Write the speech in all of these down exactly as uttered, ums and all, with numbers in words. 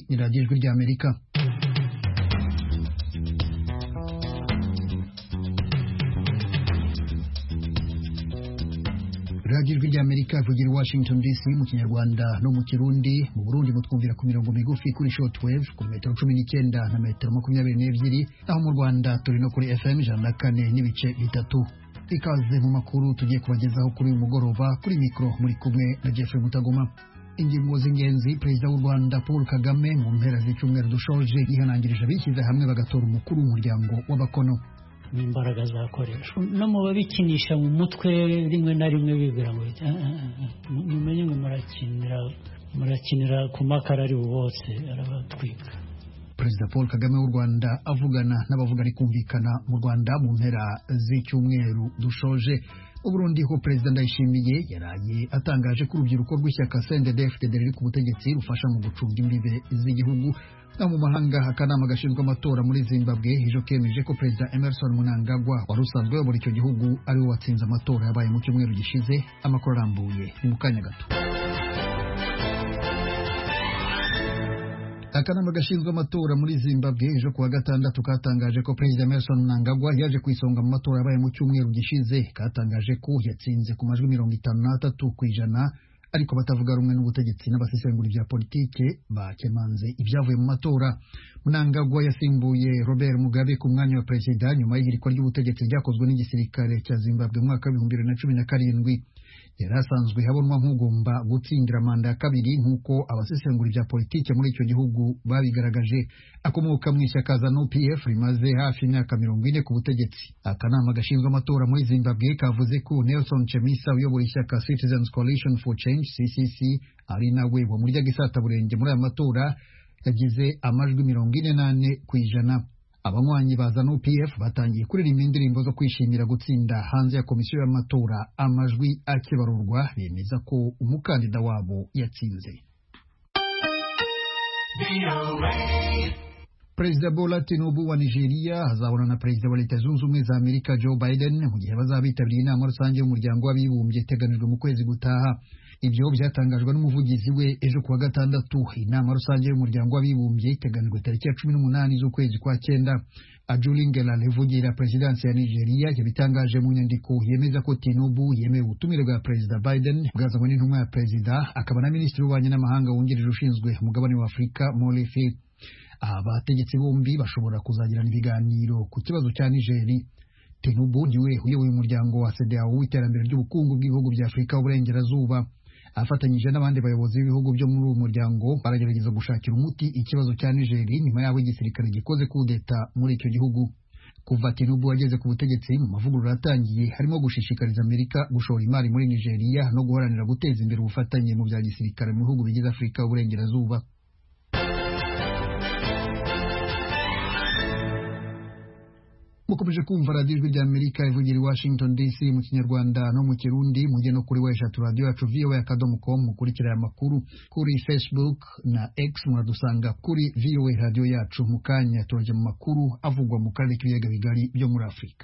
ni radiyo ijwi ry'Amerika. radiyo ijwi ry'Amerika ivugira Washington D C mu Kinyarwanda no mu Kirundi. Mu Burundi mutwumvira ku mirongo migufi kuri shortwave ku metero cumi n'icyenda na metero makumyabiri n'ebyiri, naho mu Rwanda turi no kuri F M ijana na kane n'ibice bitatu. Ikaze mu makuru tugiye kubagezaho kuri uyu mugoroba. Kuri mikro muri kumwe na Jeffrey Mutagoma. Ingingo z'ingenzi: Perezida w'u Rwanda Paul Kagame mu mpera z'icyumweru dushoje yihanangirije abishyize hamwe bagatora umukuru w'umuryango w'abakono. Imbaraga zakoreshwa no mu babikinisha mu mutwe rimwe na rimwe bibwira ngo mumenye ngo murakinira murakinira ku makara ari bose arabatwika. Perezida Paul Kagame w'u Rwanda avugana n'abavuga ari kumvikana mu Rwanda mu mpera z'icyumweru dushoje. U Burundi ho Perezida Ndayishimiye yaraye atangaje ko urubyiruko rw'ishyaka C N D D F D D riri ku butegetsi rufasha mu gucunga imbibe z'igihugu. Na mu mahanga, akanama gashinzwe amatora muri Zimbabwe ejo kemeje ko Perezida Emmerson Mnangagwa wari usanzwe uyobora icyo gihugu ari we watsinze amatora yabaye mu cyumweru gishize. Amakuru arambuye ni mu kanya gato. Akanama gashinzwe amatora muri Zimbabwe ejo kuwa gatandatu katangaje ko Perezida Emmerson Mnangagwa yaje kwisonga mu matora yabaye mu cyumweru gishize. Katangaje ko yatsinze ku majwi mirongo itanu n'atatu ku ijana, ariko batavuga rumwe n'ubutegetsi n'abasesengura bya politike bakemanze ibyavuye mu matora. Mnangagwa yasimbuye Robert Mugabe ku mwanya wa perezida nyuma y'ihirikwa ry'ubutegetsi ryakozwe n'igisirikare cya Zimbabwe mu mwaka w'ibihumbi bibiri na cumi na karindwi. Yari asanzwe habonwa nk'ugomba gutsindira manda ya kabiri nk'uko abasesengura bya politike muri icyo gihugu babigaragaje. Akomoka mu ishyaka ZANU P F rimaze hafi imyaka mirongo ine ku butegetsi. Akanama gashinzwe amatora muri Zimbabwe kavuze ko Nelson Chamisa uyobora ishyaka Citizens Coalition for Change C C C ari nawe wo muri gisata burenge muri aya matora yagize amajwi mirongo ine n'ane ku ijana. Abanywanyi ba ZANU P F batangiye kuririmba indirimbo zo kwishimira gutsinda hanze ya komisiyo y'amatora. Amajwi akibarurwa bemeza ko umukandida wabo yatsinze. Perezida Bola Tinubu wa Nigeria azabona na Perezida wa Leta Zunze Ubumwe za Amerika Joe Biden mu gihe bazabitabiriye inama rusange y'umuryango w'abibumbye iteganijwe mu kwezi gutaha. Ibyo byatangajwe n'umuvugizi we ejo kuwa gatandatu. Inama rusange y'umuryango w'abibumbye iteganijwe tariki ya cumi n'umunani z'ukwezi kwa cyenda. Ajulingela Levugira Presidansi ya Nigeria yabitangaje mu nyandiko yemeza ko Tinubu yemewe ubutumire bwa Perezida Biden bwazanywe n'intumwa ya Perezida akaba na Minisitiri w'Ububanyi n'Amahanga wungirije ushinzwe umugabane wa Afurika Molefi. Abategetsi bombi bashobora kuzagirana ibiganiro ku kibazo cya Nigeri. Tinubu niwe uyoboye umuryango wa C E D E A O w'iterambere ry'ubukungu bw'ibihugu bya Afurika y'Uburengerazuba. Afatanyije n'abandi bayobozi b'ibihugu byo muri uwo muryango baragerageza gushakira umuti ikibazo cya Nigeri nyuma y'aho igisirikare gikoze kudeta muri icyo gihugu. Kuva Tinubu ageze ku butegetsi, mu mavugurura atangiye harimo gushishikariza Amerika gushora imari muri Nigeria no guharanira guteza imbere ubufatanye mu bya gisirikare mu bihugu bigize Afurika y'Uburengerazuba. Mukomeje kumva radiyo ijwi ry'Amerika ivugira i Washington D C mu Kinyarwanda no mu Kirundi. Mujye no kuri weshatu radiyo yacu V O A akadomo com mukurikira aya makuru. Kuri Facebook na X muradusanga kuri V O A radiyo yacu. Mu kanya turaje mu makuru avugwa mu karere k'ibiyaga bigari byo muri Afurika.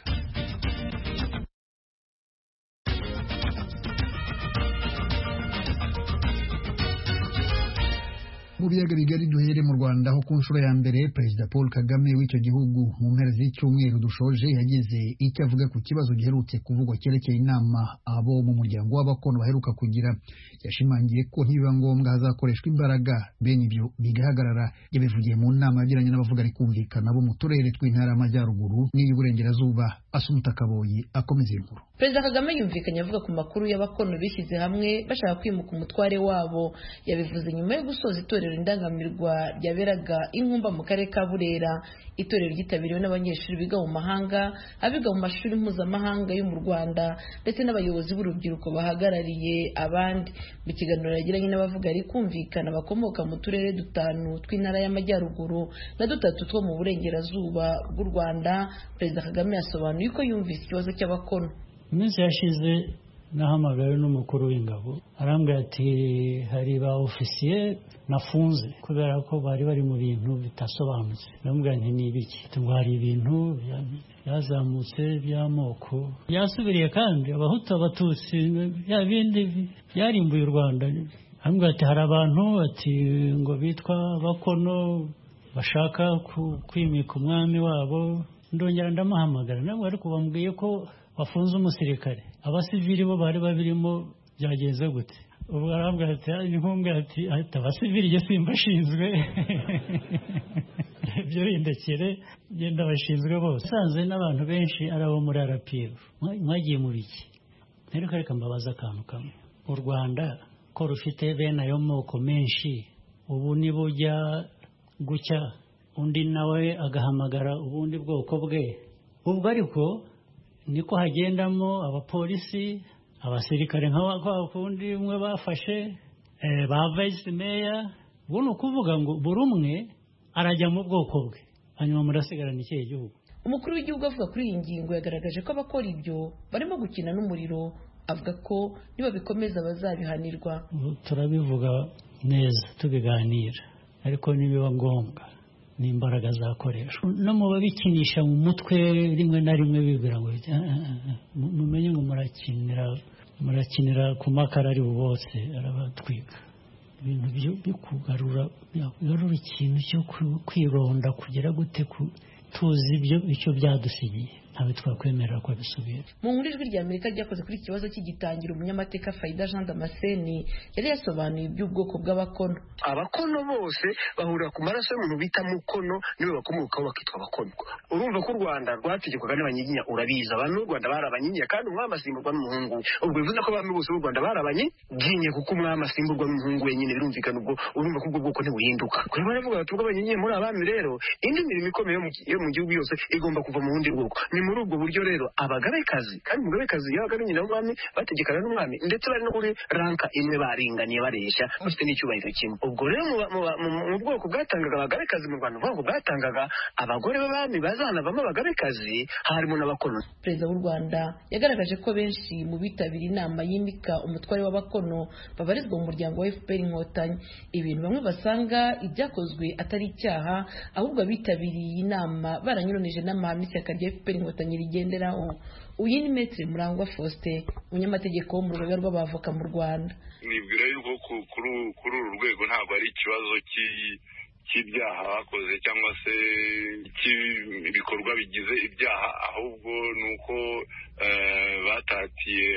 Mu biyaga bigari duhere mu Rwanda aho ku nshuro ya mbere Perezida Paul Kagame w'icyo gihugu mu mpera z'icyumweru dushoje yagize icyo avuga ku kibazo giherutse kuvugwa cyerekeye inama abo mu muryango w'abakono baheruka kugira. Yashimangiye ko ntibiba ngombwa hazakoreshwa imbaraga bene ibyo bigahagarara. Yabivugiye mu nama yagiranye n'abavuga ari kumvikana bo mu turere tw'intara y'Amajyaruguru n'iy'Uburengerazuba. Asumuta Kaboyi akomeza inkuru. Perezida Kagame yumvikanye avuga ku makuru y'abakono bishyize hamwe bashaka kwimuka umutware wabo. Yabivuze nyuma yo gusoza itorero indangamirwa ryaberaga inkumba mu karere ka Burera. Itorero ryitabiriwe n'abanyeshuri biga mu mahanga, abiga mu mashuri mpuzamahanga yo mu Rwanda ndetse n'abayobozi b'urubyiruko bahagarariye abandi. Mu kiganiro yagiranye n'abavuga ari kumvikana bakomoka mu turere dutanu tw'intara y'Amajyaruguru na dutatu two mu Burengerazuba bw'u Rwanda, Perezida Kagame yasobanuye ko yumvise ikibazo cy'abakono. Iminsi yashize nahamagawe n'umukuru w'ingabo arambwira ati hari ba ofisiye nafunze kubera ko bari bari mu bintu bitasobanutse. Ndamubwira nti ni ibiki? Ngo hari ibintu byazamutse by'amoko byasubiriye kandi abahutu abatutsi bya bindi byarimbuye u Rwanda ambwira ati hari abantu ati ngo bitwa Bakono bashaka kwimika umwami wabo. Ndongera ndamuhamagara nabo ariko bambwiye ko bafunze umusirikare, abasivili bo bari babirimo byagenze gute? Ubwo arambwira ati inkumbwe ati abasivili je simbashinzwe ibyo rindekere genda bashinzwe bose. Sanze n'abantu benshi arabo muri R P F mwagiye mu biki? Reka reka mbabaza akantu kamwe, u Rwanda ko rufite bene ayo moko menshi, ubu nibujya gucya undi nawe agahamagara ubundi bwoko bwe, ubwo ariko niko hagendamo abapolisi abasirikare nk'aba kundi umwe bafashe eh, ba vice mayor. Ubu ni ukuvuga ngo buri umwe arajya mu bwoko bwe, hanyuma murasigarana ikihe gihugu? Umukuru w'igihugu avuga kuri iyi ngingo yagaragaje ko abakora ibyo barimo gukina n'umuriro, avuga ko niba bikomeza bazabihanirwa. Turabivuga neza tubiganira, ariko nibiba ngombwa n'imbaraga zakoreshwa no mu babikinisha mu mutwe rimwe na rimwe bibwira ngo mumenye ngo murakinira murakinira ku makara ari bose arabatwika. Ibintu byo bikugarura bigarura ikintu cyo kwironda kugera gute tuzi ibyo icyo byadusigiye, ntawe twakwemerera ko bisubira. Mu nkuru ijwi rya Amerika ryakoze kuri iki kibazo cy'igitangira, umunyamateka Faida Jean Damascene yari yasobanuye iby'ubwoko bw'Abakono. Abakono bose bahurira ku maraso y'umuntu bita Mukono, niwe bakomokaho bakitwa Abakono. Urumva ko u Rwanda rwategekwaga n'Abanyiginya, urabizi abantu b'u Rwanda bari Abanyiginya kandi umwami asimburwa n'umuhungu. Ubwo bivuze ko abami bose b'u Rwanda bari Abanyiginya kuko umwami asimburwa n'umuhungu wenyine, birumvikana. Ubwo urumva ko ubwo bwoko ntibuhinduka. Kuri baravuga bati ubwo Abanyiginya muri abami rero indi mirimo ikomeye yo mu gihugu yose igomba kuva mu wundi bwoko. Muri ubwo buryo rero abagabekazi, kandi umugabekazi yabaga ari nyina w'umwami, bategekana n'umwami, ndetse bari no kuri ranka imwe baringaniye bareshya bafite n'icyubahiro kimwe. Ubwo rero mu bwoko bwatangaga abagabekazi mu Rwanda, ubwo bwatangaga abagore b'abami bazanavamo abagabekazi, harimo n'Abakono. Perezida w'u Rwanda yagaragaje ko benshi mu bitabira inama yimika umutware w'Abakono babarizwa mu muryango wa F P R Inkotanyi, ibintu bamwe basanga ibyakozwe atari icyaha, ahubwo abitabiriye inama baranyuranije n'amahame ishyaka rya F P R Inkotanyi rigenderaho. Uyu ni Maître Murangwa Faustin, umunyamategeko wo mu rugaga rw'abavoka mu Rwanda. Nibwira yuko kuri uru rwego ntabwo ari ikibazo cy'ibyaha bakoze cyangwa se cy'ibikorwa bigize ibyaha, ahubwo ni uko batatiye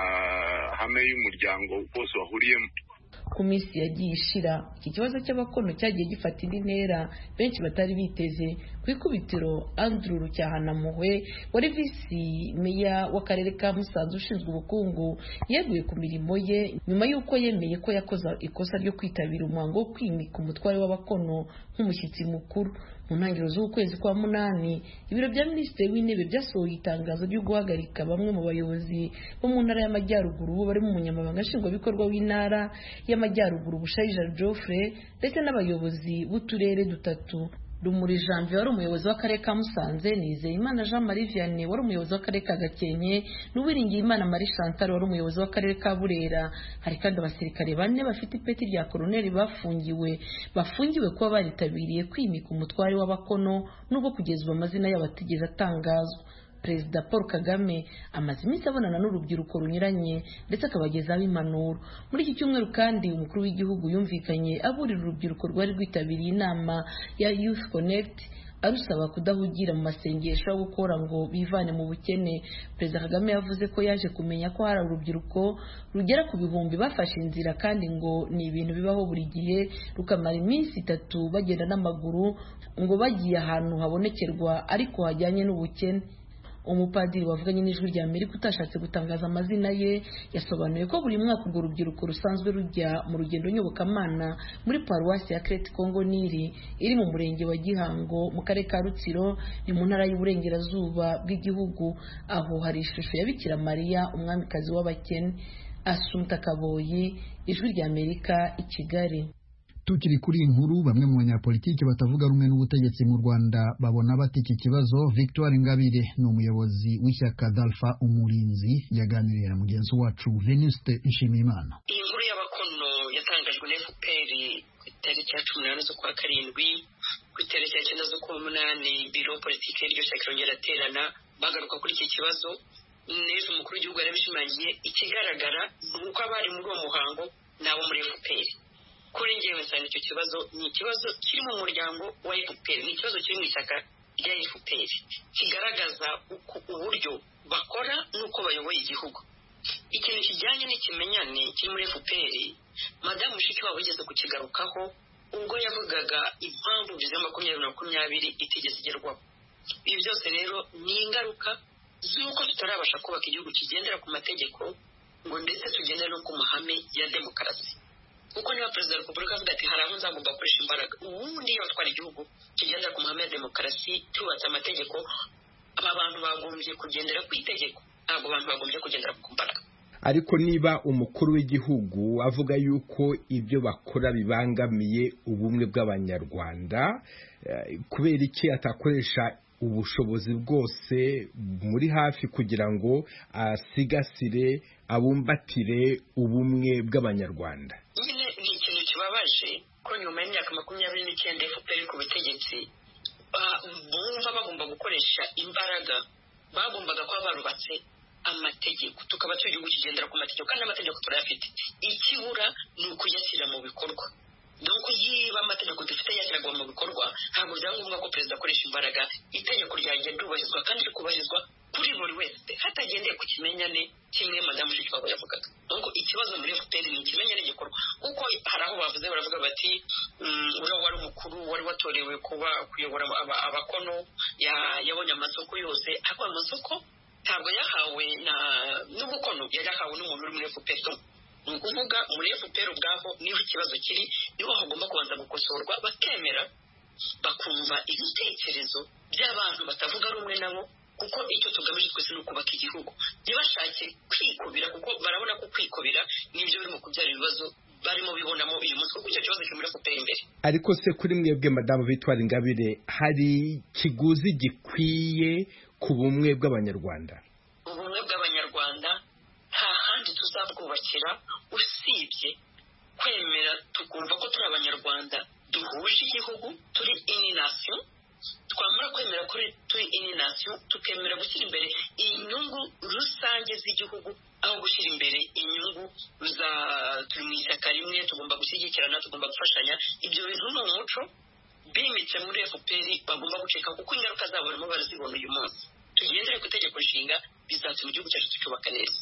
amahame y'umuryango wose wahuriyemo. Ku minsi yagiye ishira, iki kibazo cy'Abakono cyagiye gifata indi ntera benshi batari biteze. Ku ikubitiro Andrew Rucyahanamuhwe wari visi meya w'akarere ka Musanze ushinzwe ubukungu yeguye ku mirimo ye nyuma y'uko yemeye ko yakoze ikosa ryo kwitabira umuhango wo kwimika umutware w'Abakono nk'umushyitsi mukuru. Mu ntangiriro z'ukwezi kwa munani, ibiro bya Minisitiri w'Intebe byasohoye itangazo ryo guhagarika bamwe mu bayobozi bo mu ntara y'Amajyaruguru bari mu munyamabanga nshingwabikorwa w'intara y'Amajyaruguru Bushayija Geoffrey ndetse n'abayobozi b'uturere dutatu. Rumuri Janvier wari umuyobozi w'akarere ka Musanze, Nizeyimana Jean Marie Vianney wari umuyobozi w'akarere ka Gakenke, n'Uwiringiyimana Marie Chantal wari umuyobozi w'akarere ka Burera. Hari kandi abasirikare bane bafite ipeti rya koloneli bafungiwe bafungiwe kuba baritabiriye kwimika umutware w'Abakono nubwo kugeza amazina y'abatigeze atangazwa. Perezida Paul Kagame amaze iminsi abonana n'urubyiruko runyuranye ndetse akabagezaho impanuro. Muri iki cyumweru kandi umukuru w'igihugu yumvikanye aburira urubyiruko rwari rwitabiriye inama ya Youth Connect arusaba kudahugira mu masengesho yo gukora ngo bivane mu bukene. Perezida Kagame yavuze ko yaje kumenya ko hari urubyiruko rugera ku bihumbi bafashe inzira kandi ngo ni ibintu bibaho buri gihe, rukamara iminsi itatu bagenda n'amaguru ngo bagiye ahantu habonekerwa ariko hajyanye n'ubukene. Umupadiri wavuganye n'ijwi rya Amerika utashatse gutangaza amazina ye yasobanuye ko buri mwaka urwo rubyiruko rusanzwe rujya mu rugendo nyobokamana muri paruwasi ya Crete Congo Nili iri mu murenge wa Gihango mu karere ka Rutsiro ni mu ntara y'uburengerazuba bw'igihugu. Aho hari ishusho ya Bikira Mariya umwamikazi w'abakene. Assumpta Kaboyi, ijwi rya Amerika, i Kigali. Tukiri kuri inkuru, bamwe mu banyapolitiki batavuga rumwe n'ubutegetsi mu Rwanda babona bati iki kibazo. Victoire Ingabire ni umuyobozi w'ishyaka Dalfa Umurinzi yaganiriye na mugenzi wacu Venuste Nshimiyimana. Iyi nkuru y'Abakono yatangajwe na F P R ku itariki ya cumi n'umunani z'ukwa karindwi, ku itariki ya cyenda z'ukwa munani biro politiki y'iryo shyaka yongera aterana bagaruka kuri iki kibazo. Neza umukuru w'igihugu yarabishimangiye, ikigaragara nuko abari muri uwo muhango nabo muri F P R. Kuri njyewe nsanga icyo kibazo ni ikibazo kiri mu muryango wa F P R, ni ikibazo kiri mu ishyaka rya F P R, kigaragaza uburyo bakora n'uko bayoboye igihugu. Ikintu kijyanye n'ikimenyane kiri muri F P R, Madamu Mushikiwabo yigeze kukigarukaho ubwo yavugaga impamvu viziyo makumyabiri na makumyabiri itigeze igerwaho. Ibi byose rero ni ingaruka z'uko tutarabasha kubaka igihugu kigendera ku mategeko ngo ndetse tugendere no ku mahame ya demokarasi. Kuko niba perezida wa repubulika avuga ati hari aho nzagomba gukoresha imbaraga, ubundi iyo batwara igihugu kigendera ku mahame ya demokarasi tubatse amategeko, aba bantu bagombye kugendera ku itegeko, ntabwo abantu bagombye kugendera ku mbaraga. Ariko niba umukuru w'igihugu avuga yuko ibyo bakora bibangamiye ubumwe bw'abanyarwanda, kubera iki atakoresha ubushobozi bwose muri hafi kugira ngo asigasire abumbatire ubumwe bw'abanyarwanda? Nyine ni ikintu kibabaje ko nyuma y'imyaka makumyabiri n'icyenda F P R ku butegetsi bumva bagomba gukoresha imbaraga, bagombaga kuba barubatse amategeko, tukaba turi igihugu kigendera ku mategeko kandi amategeko turayafite. Ikibura ni ukuyashyira mu bikorwa. Donc yiba amategeko dufite yashyirwa mu bikorwa, ntabwo byangombwa ko perezida akoresha imbaraga, itegeko ryagenda ryubahirizwa kandi rikubahirizwa kuri buri wese hatagendeye ku kimenyane kimwe Madamu Mushikiwabo yavugaga. Donc ikibazo muri F P R ni ikimenyane gikorwa, kuko hari aho bavuze baravuga bati uriya wari umukuru wari watorewe kuba kuyobora abakono yabonye amasoko yose, ariko amasoko ntabwo yahawe na n'ubukono, yari yahawe n'umuntu uri muri F P R. Ni ukuvuga muri F P R ubwaho niho ikibazo kiri, niho hagomba kubanza gukosorwa, bakemera bakumva ibitekerezo by'abantu batavuga rumwe nabo, kuko icyo tugamije twese ni ukubaka igihugu. Ntibashake kwikubira, kuko barabona ko kwikubira nibyo birimo kubyara ibibazo barimo bibonamo uyu munsi, kuko icyo kibazo kiri muri F P R imbere. Ariko se kuri mwebwe Madamu Victoire Ingabire, hari kiguzi gikwiye ku bumwe bw'abanyarwanda? Ubumwe bw'abanyarwanda nta handi tuzabwubakira usibye kwemera tukumva ko turi abanyarwanda duhuje igihugu, turi ini nation. Twamara kwemera kuri turi ini nation, tukemera gushyira imbere inyungu rusange z'igihugu aho gushyira imbere inyungu za turi mu ishyaka rimwe, tugomba gushyigikirana, tugomba gufashanya. Ibyo bintu ni umuco bimitse muri F P R bagomba guceka, kuko ingaruka zabo barimo barazibona uyu munsi. Tugendere ku itegeko nshinga, bizatuma igihugu cyacu tucyubaka neza.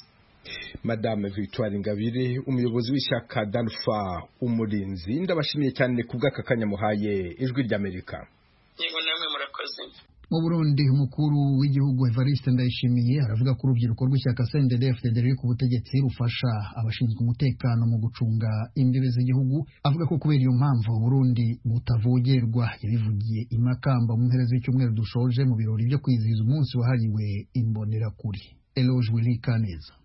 Madame Victoire Ingabire, umuyobozi w'ishyaka Dalfa Umurinzi, ndabashimiye cyane ku bw'akakanya muhaye Ijwi ry'Amerika. Yego namwe murakoze. Mu Burundi, umukuru w'igihugu Evariste Ndayishimiye aravuga ko urubyiruko rw'ishyaka C N D D F D D ruri ku butegetsi rufasha abashinzwe umutekano mu gucunga imbibe z'igihugu. Avuga ko kubera iyo mpamvu Burundi butavogerwa. Yabivugiye i Makamba mu mpera z'icyumweru dushoje mu birori byo kwizihiza umunsi wahariwe imbonerakure. Eloge Willy Kaneza.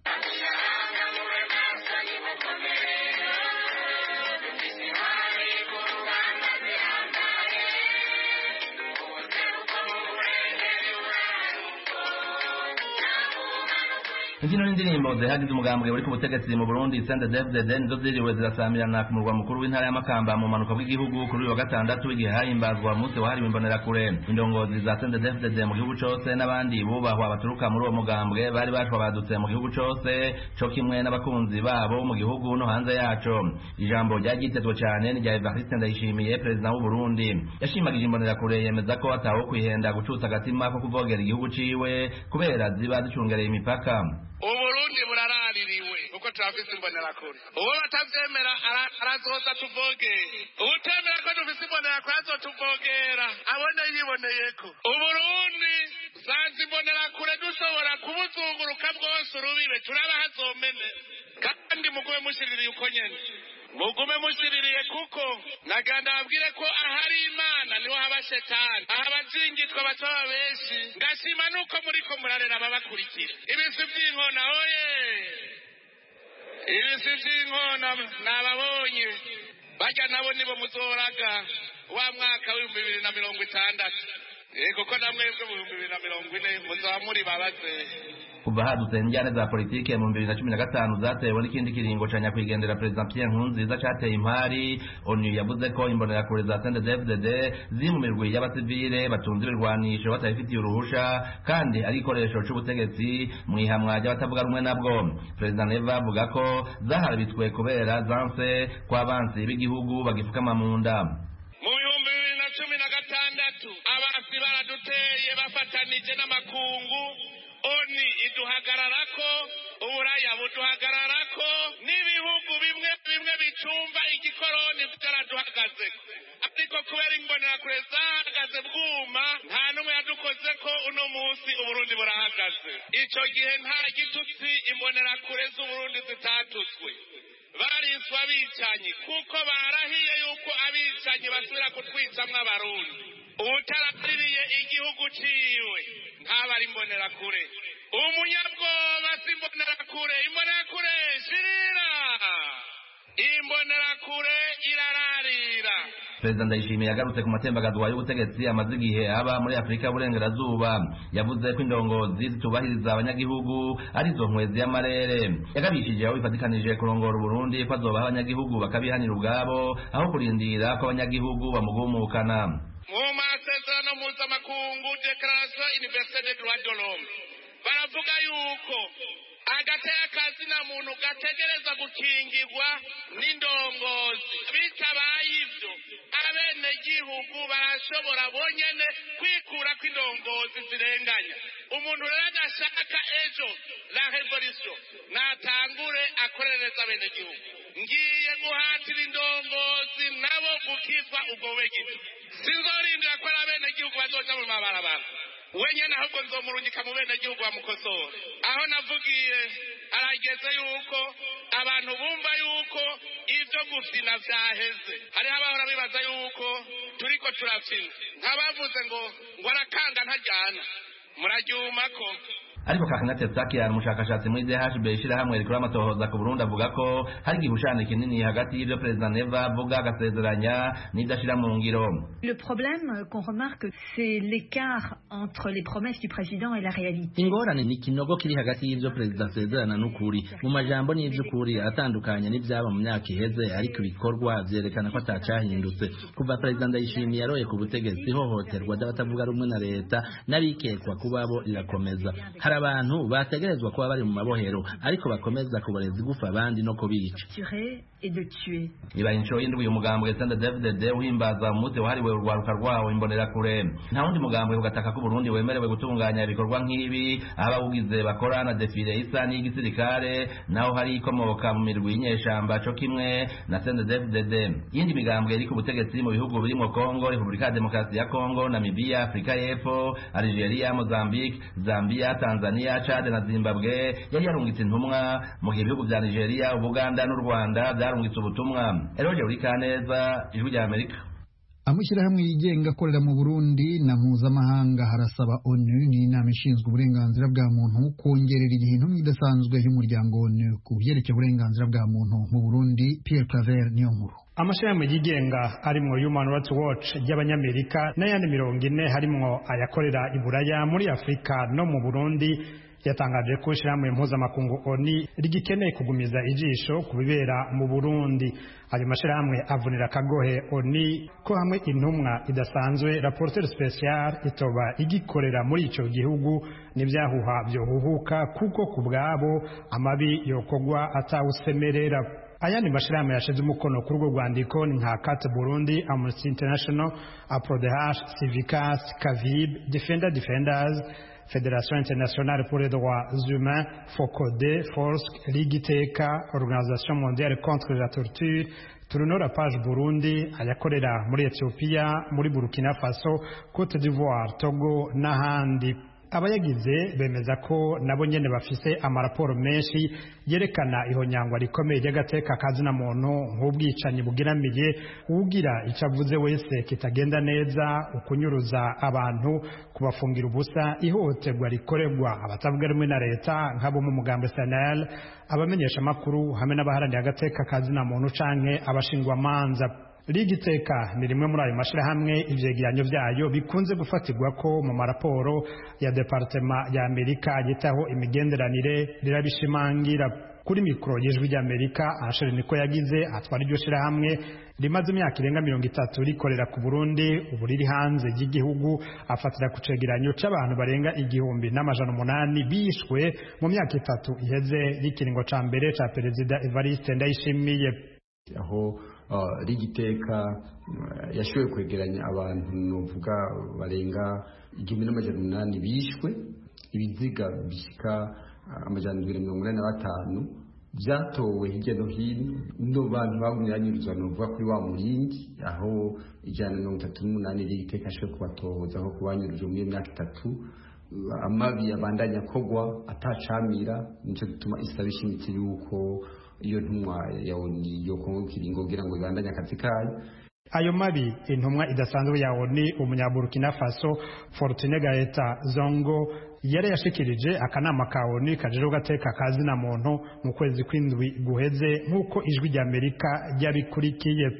Imbyino n'indirimbo zihagize umugambwe uri ku butegetsi mu Burundi C N D D F D D nizo ziriwe zirasamirana ku murwa mukuru w'intara ya Makamba mu manuka bw'igihugu kuri uyu wa gatandatu igihe hahimbazwa umunsi wahariwe imbonerakure. Indongozi za C N D D F D D mu gihugu cyose n'abandi bubahwa baturuka muri uwo mugambwe bari bashwabadutse mu gihugu cyose, cyo kimwe n'abakunzi babo mu gihugu no hanze yaco. Ijambo ryagitezwe cyane ni rya Evariste Ndayishimiye, perezida w'u Burundi. Yashimagije imbonerakure, yemeza ko ataho kwihenda gucutsa agatima ko kuvogera igihugu ciwe kubera ziba zicungereye imipaka. Uburundi buraraririwe uko turafise imbonerakure. Uwo batavyemera arazoza tuvogera, ubutemera ko dufise imbonerakure azotuvogera abone yiboneyeko. Uburundi sanzi imbonerakure dushobora kubuzunguruka bwose urubibe turaba hazomene, kandi mugume mushiririye uko nyene, mugume mushiririye, kuko naganda babwire ko ahari Imana niho haba shetani, aha bazingitwa bataba benshi. Ngashima nuko muriko murarera ababakurikira. Ibisi vy'inkona oye, ibisi vy'inkona nababonye, barya nabo nibo muzoraga wa mwaka w'ibihumbi bibiri na mirongo itandatu. kuko namwebwe mu bihumbi bibiri na mirongo ine muzaba muri babaze. Kuva hadutse injyane za politike mu bibiri na cumi na gatanu zatewe n'ikindi kiringo ca nyakwigendera Perezida Pierre Nkurunziza cateye impari, ONU yavuze ko imbonerakure za C N D D F D D ziri mu mirwi y'abasivile batunze ibirwanisho batabifitiye uruhusha kandi ari igikoresho c'ubutegetsi mw'ihamwa ry'abatavuga rumwe nabwo. Perezida Neva avuga ko zaharabitswe kubera zanse kw'abansi b'igihugu bagifukama mu nda. Mu bihumbi bibiri na cumi na gatandatu abasi baraduteye bafatanije n'amakungu, ONU iduhagararako, uburaya buduhagararako, n'ibihugu bimwe bimwe bicumva igikoroni byaraduhagaze. Ariko kubera imbonerakure zahagaze bwuma, nta n'umwe yadukoze ko uno munsi Uburundi burahagaze. Ico gihe nta gitutsi imbonerakure z'Uburundi zitatutswe. Bariswa abicanyi kuko barahiye yuko abicanyi basubira kutwicamwo abarundi. Uwutaraririye igihugu ciwe ntabari imbonerakure. Umunyabwoba si imbonerakure, imbonerakure shirira, imbonerakure irararira. Perezida Ndayishimiye yagarutse ku matembagazwa y'ubutegetsi amaze igihe aba muri Afurika y'Uburengerazuba. Yavuze ko indongozi zitubahiriza abanyagihugu arizo nkwezi y'amarere. Yagabishije aho bifatikanije kurongora Uburundi ko azobaha abanyagihugu bakabihanira ubwabo aho kurindira ko abanyagihugu bamugumukana. Mu masezerano mpuzamakungu Declaration Universelle des Droits de l'Homme baravuga yuko agateka kazina muntu gategereza gukingirwa n'indongozi. Bitabaye ivyo abene gihugu barashobora bonyene kwikura kw'indongozi zirenganya. Umuntu rero agashaka ejo la revolution natangure akorereza abene gihugu. Ngiye guhatira indongozi nabo gukizwa ubwo wegiti. Sinzorindira ko abene gihugu bazoja mu mabarabara. Wenyene ahubwo nzomurungika mu bene gihugu bamukosora. Aho navugiye arageze yuko abantu bumva yuko ivyo gufina vyaheze. Hariho abahora bibaza yuko turiko turafina, ntabavuze ngo ngo arakanga ntajyana, muraryumako. Ariko Kakanate Tsakian umushakashatsi muri D H B ishirahamwe rikora amatohoza ku Burundi avuga ko hari igihushane kinini hagati y'ivyo Perezida Neva avuga agasezeranya n'idashira mu ngiro. Le problème qu'on remarque c'est l'écart entre les promesses du président et la réalité. Ingorane ni kinogo kiri hagati y'ivyo Perezida asezerana n'ukuri. Mu majambo n'ivy'ukuri atandukanye n'ivyaba mu myaka iheze, ariko ibikorwa vyerekana ko atacahindutse. Kuva Perezida Ndayishimiye yaroye ku butegetsi, hohoterwa ry'abatavuga rumwe na leta n'abikekwa kubabo irakomeza. Abantu bategerezwa kuba bari mu mabohero ariko bakomeza kubareza gufa abandi no kubica. Iba inshuro y'indwi uyu mugambwe C N D D F D D uhimbaza umunsi wahariwe urwaruka rwawo imbonerakure. Nta wundi mugambwe ugataka ko Burundi wemerewe gutunganya ibikorwa nk'ibi, aho abawugize bakora na defile isa n'igisirikare, naho hari ikomoka mu mirwi y'inyeshamba co kimwe na C N D D F D D. Yindi migambwe iri ku butegetsi mu bihugu birimo Kongo, Repubulika ya Demokarasi ya Kongo, Namibia, Afrika y'Epfo, Algeria, Mozambique, Zambia, Tanzania, Chad na Zimbabwe yari yarungitse intumwa, mu gihe ibihugu bya Nigeria, Uganda n'u Rwanda byarungitse ubutumwa. Eroje Urikaneza, Ijwi rya Amerika. Amashyirahamwe yigenga akorera mu Burundi na mpuzamahanga harasaba ONU n'inama ishinzwe uburenganzira bwa muntu kongerera igihe intumwa idasanzwe y'umuryango ONU ku byerekeye uburenganzira bwa muntu mu Burundi. Pierre Claver niyo nkuru. Amashirahamwe yigenga harimo Human Rights Watch y'Abanyamerika n'ayandi mirongo ine harimo ayakorera i Buraya, muri Afurika no mu Burundi yatangaje ko ishirahamwe mpuzamakungu ONU rigikeneye kugumiza ijisho ku bibera mu Burundi. Ayo mashirahamwe avunira akagohe ONU ko hamwe intumwa idasanzwe rapporteur special itoba igikorera muri ico gihugu n'ivyahuha byohuhuka kuko kubwabo amabi yokogwa atawusemerera. Ayandi mashirahamwe yashize umukono kuri urwo rwandiko ni nka Cat Burundi, Amnesty International, APRODH, Civicas, Cavib, Defender Defenders, Fédération internationale pour les droits humains, FOCODE, FORSC, Ligiteka, Organisation mondiale contre la torture, turunora page Burundi, ayakorera muri Ethiopia, muri Burkina Faso, Côte d'Ivoire, Togo n'ahandi. Abayagize bemeza ko nabo nyene bafise amaraporo menshi yerekana ihonyangwa rikomeye ry'agateka kazina muntu nk'ubwicanyi bugiramiye ugira icavuze wese kitagenda neza, ukunyuruza abantu, kubafungira ubusa, ihohoterwa rikorerwa abatavuga rumwe na leta nk'abo mu mugambi S N L, abamenyesha makuru hamwe n'abaharaniye agateka kazina muntu canke abashingwa manza. Ligiteka ni rimwe muri ayo mashirahamwe ivyegeranyo vyayo bikunze gufatirwa ko mu maraporo ya Departement ya Amerika yitaho imigenderanire rirabishimangira. Kuri mikro y'ijwi ry'Amerika Asher niko yagize atwara iryo shirahamwe rimaze imyaka irenga mirongo itatu rikorera ku Burundi ubu riri hanze y'igihugu, afatira ku cegeranyo c'abantu barenga igihumbi n'amajana umunani bishwe mu myaka itatu iheze y'ikiringo ca mbere ca Perezida Evariste Ndayishimiye. Aho uh, Ligiteka uh, yashoboye kwegeranya abantu novuga barenga igihumbi n'amajana umunani bishwe, ibiziga bishika uh, amajana mirongo inani na batanu byatowe hirya no hino, no bantu bagumye banyuruzwa novuga kuri wa muringi aho ijana na mirongo itatu n'umunani Ligiteka ashoboye kubatohoza aho kubanyuruje mu myaka itatu. Uh, amabi abandanya kogwa atacamira, nico gituma isaba ishimitse yuko iyo ntumwa yo Kongo kiringo kugira ngo ibandanye akazi kayo. Ayo mabi intumwa idasanzwe ya O N U umunyaburkina Faso Fortune Gaeta Zongo yari yashikirije akanama ka O N U kajejwe gateka kazi na muntu mu kwezi kw'indwi guheze nk'uko ijwi ry'Amerika ryabikurikiye.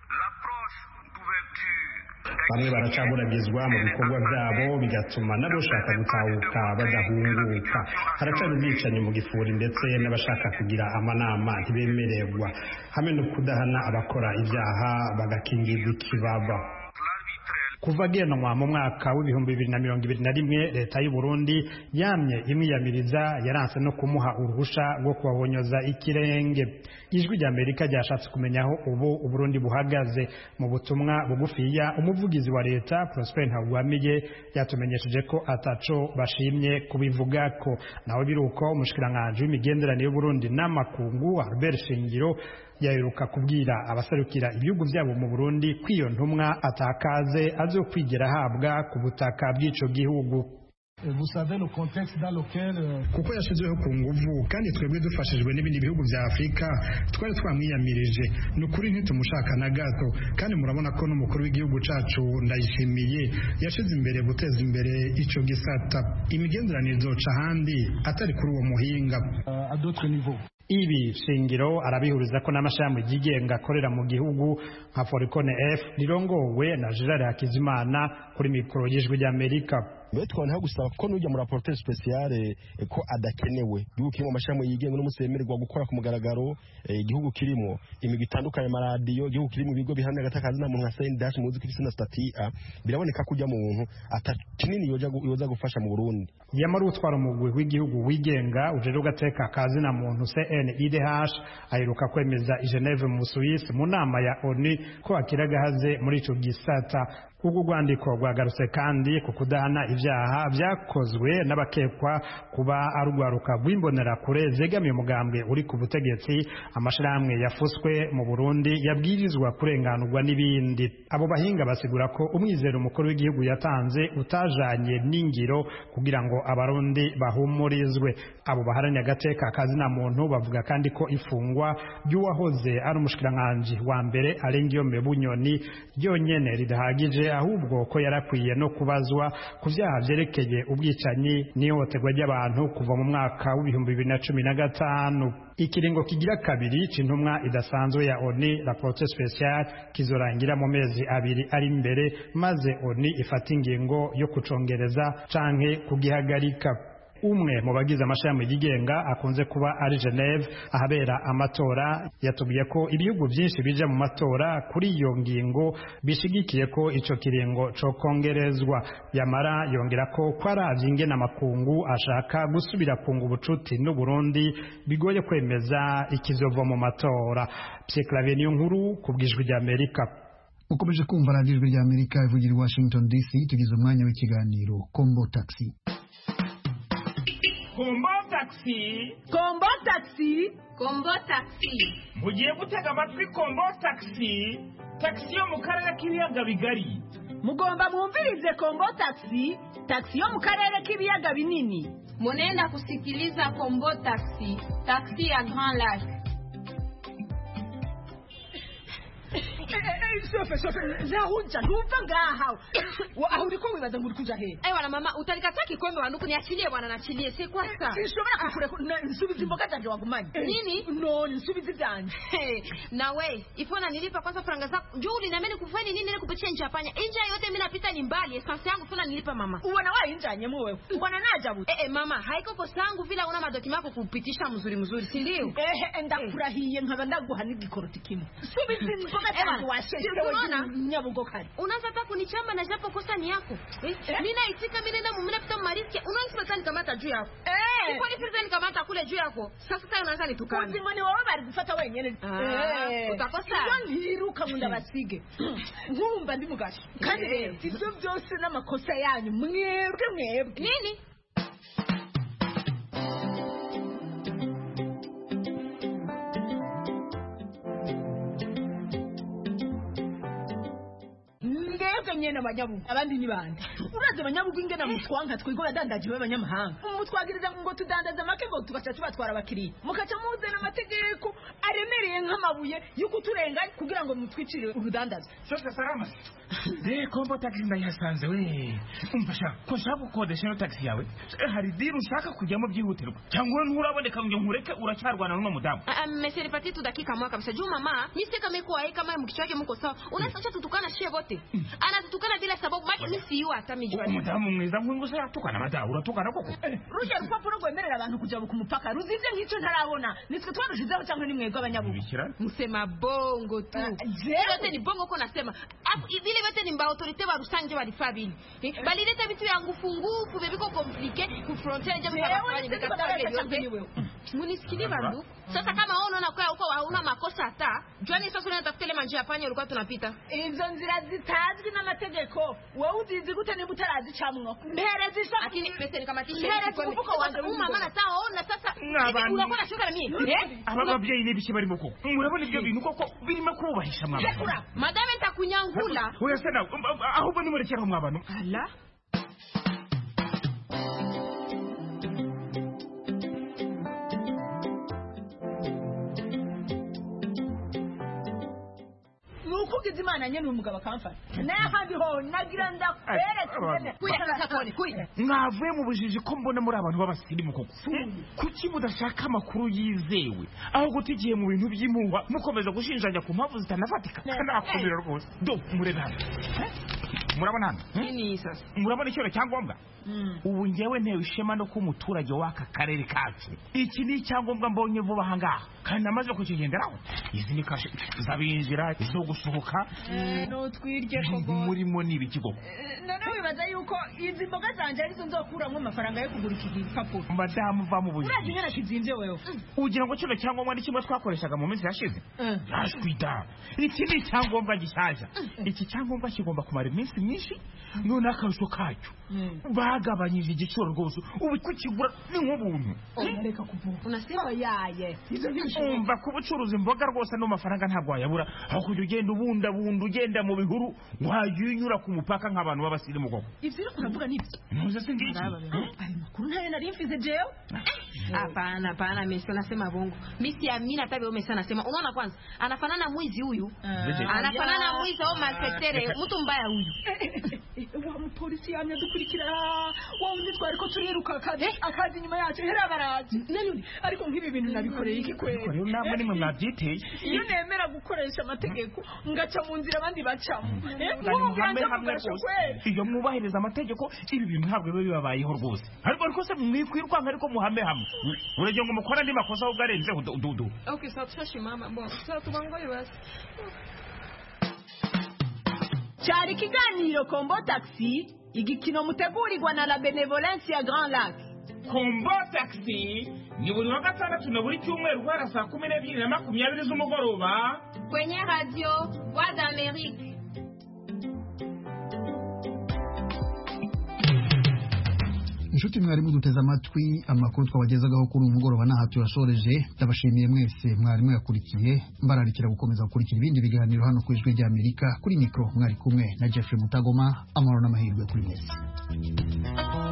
Bamwe baracaburagizwa mu bikorwa byabo bigatuma n'abashaka gutahuka badahunguka. Haracari ubwicanyi mu gifuri ndetse n'abashaka kugira amanama ntibemererwa, hamwe no kudahana abakora ibyaha bagakingirwa ikibaba. Kuva genwa mu mwaka w'ibihumbi bibiri na mirongo ibiri na rimwe leta y'u Burundi yamye imwiyamiriza yaranse no kumuha uruhusha rwo kubahonyoza ikirenge. Ijwi ry'Amerika ryashatse kumenya aho ubu Uburundi buhagaze. Mu butumwa bugufiya umuvugizi wa leta Prosper Ntagwamiye yatumenyesheje ko ataco bashimye kubivugako. Naho biruko umushikiranganje w'imigenderanire y'u Burundi n'amakungu Albert Shingiro yaheruka kubwira abasarukira ibihugu byabo mu Burundi kwiyo ntumwa atakaze azo kwigera habwa ku butaka bw'ico gihugu. Vous savez le contexte dans lequel kuko yashizeho ku nguvu kandi twebwe dufashijwe n'ibindi bihugu bya Afrika twari twamwiyamirije nukuri ntitumushaka na gato, kandi murabona ko n'umukuru w'igihugu cacu Ndayishimiye yashize imbere guteza imbere ico gisata. Imigenderanire zoca handi atari kuri uwo muhinga à d'autres niveaux. Ibi Shingiro arabihuriza ko n'amashami yigenga akorera mu gihugu nka Foricone F rirongowe na Gerard Hakizimana kuri mikoro y'ijwi ry'Amerika. Betwa nta gusaba ko nujya mu rapporteur spéciale ko adakenewe yuko mu mashami yigenga no musemererwa gukora ku mugaragaro igihugu kirimo imigi itandukanye maradiyo igihugu kirimo bigo bihamya gatakazi na muntu nka C N D H muzi ko isina statia biraboneka kujya mu muntu atakinini yoja yoza gufasha mu Burundi. Yamaru utwara umugwi w'igihugu wigenga ujeje gateka kazi na muntu C N I D H aheruka kwemeza i Geneve mu Suisse mu nama ya O N U ko akiragahaze muri ico gisata. Ugu rwandiko rwagarutse kandi ku kudahana ivyaha vyakozwe n'abakekwa kuba arugwaruka rw'imbonera kure zegamiye umugambwe uri ku butegetsi, amashirahamwe yafuswe mu Burundi yabwirizwa kurenganurwa n'ibindi. Abo bahinga basigura ko umwizero umukuru w'igihugu yatanze utajanye n'ingiro kugira ngo abarundi bahumurizwe. Abo baharanya agateka kazi na muntu bavuga kandi ko ifungwa ry'uwahoze ari umushikiranganje wa mbere Alengiyome Bunyoni ryonyene ridahagije, ahubwo ko yarakwiye no kubazwa ku vyaha vyerekeye ubwicanyi n'ihohoterwa ry'abantu kuva mu mwaka w'ibihumbi bibiri na cumi na gatanu. Ikiringo kigira kabiri c'intumwa idasanzwe ya O N U rapporteur spécial kizorangira mu mezi abiri ari imbere, maze O N U ifata ingingo yo kucongereza canke kugihagarika. Umwe mu bagize amashami yigenga akunze kuba ari Geneve ahabera amatora yatubwiye ko ibihugu byinshi bija mu matora kuri iyo ngingo bishigikiye ko ico kiringo co kongerezwa. Yamara yongera ko kwaravye ingena makungu ashaka gusubira kunga ubucuti n'u Burundi bigoye kwemeza ikizova mu matora. Pierre Claver niyo nkuru kubwijwe rya Amerika. Ukomeje kumva radio rya Amerika ivugira i Washington D C. Tugize umwanya w'ikiganiro Kombo Taxi. Kombo Taxi, Kombo Taxi, Kombo Taxi. Mugiye gutega amatwi Kombo Taxi, taxi yo mu karere k'ibiyaga bigari. Mugomba mwumvirize Kombo Taxi, taxi yo mu karere k'ibiyaga binini. Munenda kusikiliza Kombo Taxi, taxi ya Grand Lac. sofe sofe nzahuja ntuva ngaha aho uriko wibaza ngo urikuja he eh bwana mama utanikata kikombe wanduku niachilie bwana nachilie si kwa sasa sishobora kukure nsubiza imboga zanje wagumanye nini no nsubiza zanje na we ifona nilipa kwanza franga zako juu uliniamini kufanya nini ile kupitia nje hapanya nje yote mimi napita ni mbali essence yangu funa nilipa mama uona wewe njanye mwewe bwana naja buti eh eh mama haiko kosa yangu vile una madokima yako kupitisha mzuri mzuri si ndio eh ndakurahiye nkaba ndaguha n'igikoroti kimwe subiza imboga zanje washeshe nyabugo kali unaanza hata kunichamba na japo kosa ni yako eh mimi naitika mimi nenda mumina pita mariski unaanza sasa nikamata juu yako eh uko ni sasa nikamata kule juu yako sasa sasa unaanza nitukana uzimani wao bari gufata wenyene eh utakosa ntiruka munda basige ngumva ndi mugashi kandi rero ibyo byose n'amakosa yanyu mwebwe mwebwe nini nyene abanyabugu abandi ni bande uraze abanyabugu ingena mutwanka twigora dandaje abanyamahanga umutwagiriza ngo tudandaza make ngo tugaca tubatwara abakiriya mukaca muzana amategeko aremereye nk'amabuye yuko turenga kugira ngo mutwicire urudandaza sasa salama de kombo taxi ndayasanze we umfasha ko shaka gukodesha no taxi yawe hari diru ushaka kujyamo byihutirwa cyangwa nturaboneka ngo nkureke uracyarwana n'uno mudamu meseri pati tu dakika moja kabisa juu mama mimi sika meko ai kama mkichwake mko sawa unaacha tutukana shie wote anatukana bila sababu maki mimi si yua hata mijua umudamu mwiza ngo se atukana mada uratukana koko rusha rupapuro rwemerera abantu kujya ku mupaka ruzivye nk'icyo ntarabona nitwe twarushizeho cyangwa ni mwego abanyabugu msema bongo tu yote ni bongo ko nasema vile wote ni mba autorite wa rusange walifaa bili bali leta vitu ya ngufu ngufu bebiko komplike ku frontiere jamu kafanya nikataka yote munisikili bandu sasa kama wewe unaona kwa huko hauna makosa hata jwani sasa unatafuta ile manjia panya ulikuwa tunapita izo nzira zitazwi n'amategeko wewe uzizi gute niba utarazi camwo mpereza isa lakini pesa ni kama tishe kuko wanza uma maana sawa ona sasa unakuwa na shuka na mimi eh aba babyeyi nibishi bari muko murabona ibyo bintu koko birimo kubahisha mama madame ntakunyangula urasena ahubwo ni murekera mu abantu ala kugize imana nyene umugabo akamfata n'ahandi ho nagira ndakweretse kuyaka kone kuyi mwavuye mu bujiji ko mbona muri abantu b'abasirimu koko kuki mudashaka amakuru yizewe aho gutigiye mu bintu by'impuha mukomeza gushinjanya ku mpamvu zitanafatika nakomera rwose do murena murabona hano nini sasa murabona icyo cyangombwa ubu ngewe ntewe ishema no kumuturage w'aka karere kacu iki ni icyangombwa mbonye vuba ahangaha kandi namaze kukigenderaho izi ni kashe zabinjira izo gusohoka no twirye koko murimo ni ibiki koko none wibaza yuko izi mboga zanje arizo nzokuramwo amafaranga yo kugura iki gipapuro madamu va mu bujiji uraje nyene kizimvye wewe ugira ngo kino cyangombwa ni kimwe twakoreshaga mu minsi yashize yashwida iki ni icyangombwa gishaje iki cyangombwa kigomba kumara iminsi myinshi none akarusho kacyo bagabanyije igiciro rwose ubu kukigura ni nk'ubuntu reka kuvuga unasema yaye umva kubucuruza imboga rwose no mafaranga ntabwo wayabura aho kujya ugenda ubunda bunda ugenda mu bihuru wayinyura ku mupaka nk'abantu b'abasirimu koko ivyo uravuga nibyo ntuze se ngiki ari makuru ntayo nari mfize jeo hapana hapana mimi nasema bongo mimi si amini hata wewe umesema nasema unaona kwanza anafanana mwizi huyu anafanana mwizi au malfectere mtu mbaya huyu wa mupolisi yamye dukurikira wa undi twari ko turiruka akazi akazi nyuma yacu hera barazi nani ariko nk'ibi bintu nabikoreye iki kwe rero namwe nimwe mwabyiteye iyo nemera gukoresha amategeko ngaca mu nzira abandi bacamo hamwe hamwe rwose iyo mwubahiriza amategeko ibi bintu ntabwo biba bibabayeho rwose ariko ariko se mwikwirukanka ariko muhame hamwe urege ngo mukora ndi makosa ugarenze ududu okay sawa tushimama bon sawa tubangoye basi cyari kiganiro Kombo Taxi igikino mutegurirwa na la benevolence ya Grand Lac. Kombo Taxi ni buri wa gatandatu na buri cyumweru guhera saa kumi n'ebyiri na makumyabiri z'umugoroba kwenye radio Voix d'Amérique. inshuti mwarimu duteze amatwi amakuru twabagezagaho kuri uyu mugoroba n'aha turashoreje ndabashimiye mwese mwarimu yakurikiye mbararikira gukomeza gukurikira ibindi biganiro hano ku ijwi rya Amerika kuri mikro mwari kumwe na Jeffrey Mutagoma amahoro n'amahirwe kuri mwese.